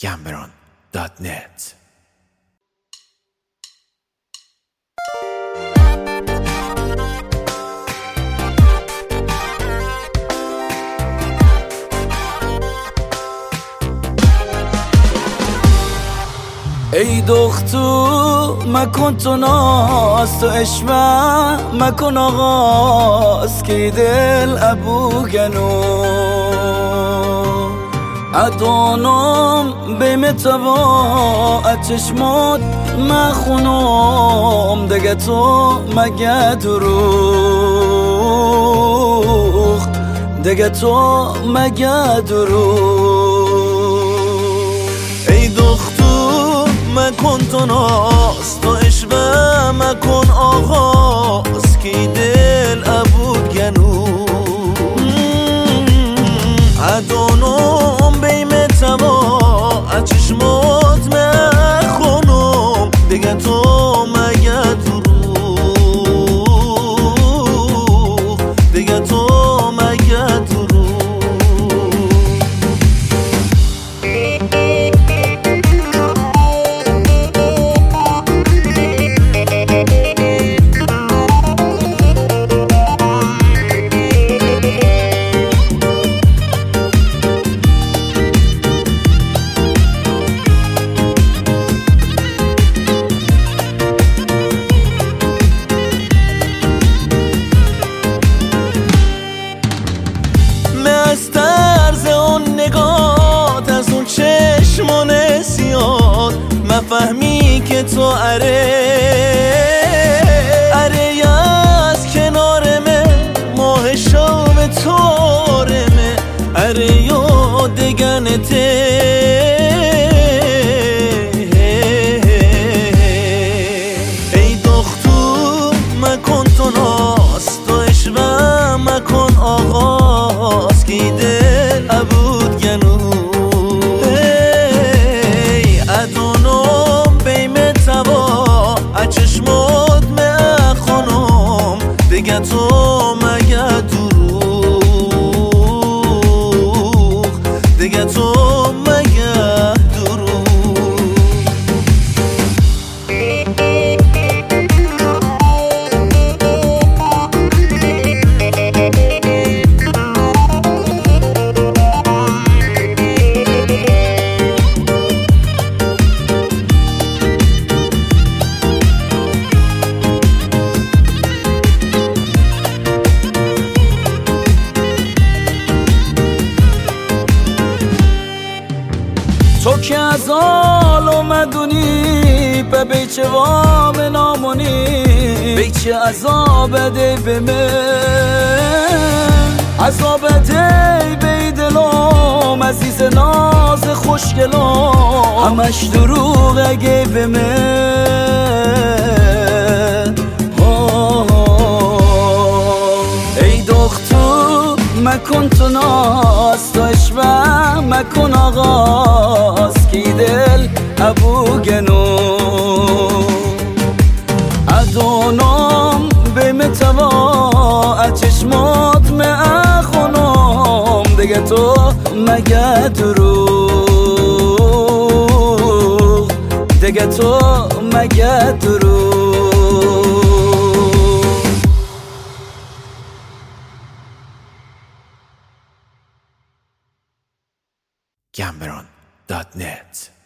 gambron.net. ای دختو مکن تو ناز، تو اشمع مکن آغاز، که دل ابو گنو ادانم بیمتوا اتشمات مخونم دگه تو مگه دروغ، دگه تو مگه دروغ. ای دختو مکن تو ناز، تو اشوه مکن آغاز، که دل ابو گنو ادانم بیم توا اچشمات مخونم دگه تو مگه دروغ، دگه تو مگه دروغ. از طرز اون نگات، از اون چشمان سیاد مفهمی که تو اره از کنارمه، ماه شام تارمه، اره یادگنته. ای دختو مکن تو ناز، تو اشوه مکن آغاز، که دل ابود گنو ادانم بیم توا اچشمات مخونم دگه تو مگه دروغ، دگه تو مگه دروغ. تو که از آل اومدونی به بیچه وام نامونی، بیچه عذاب دی به من، عذاب دی بی دلم، عزیز ناز خوشگلم، همش دروغ اگه به من. ای دختو مکن تو ناز، تو اشوه مکن آغاز، که دل ابو گنو ادانم بیم توا اچشمات مخونم دگه تو مگه دروغ، دگه تو مگه دروغ. gambron.net.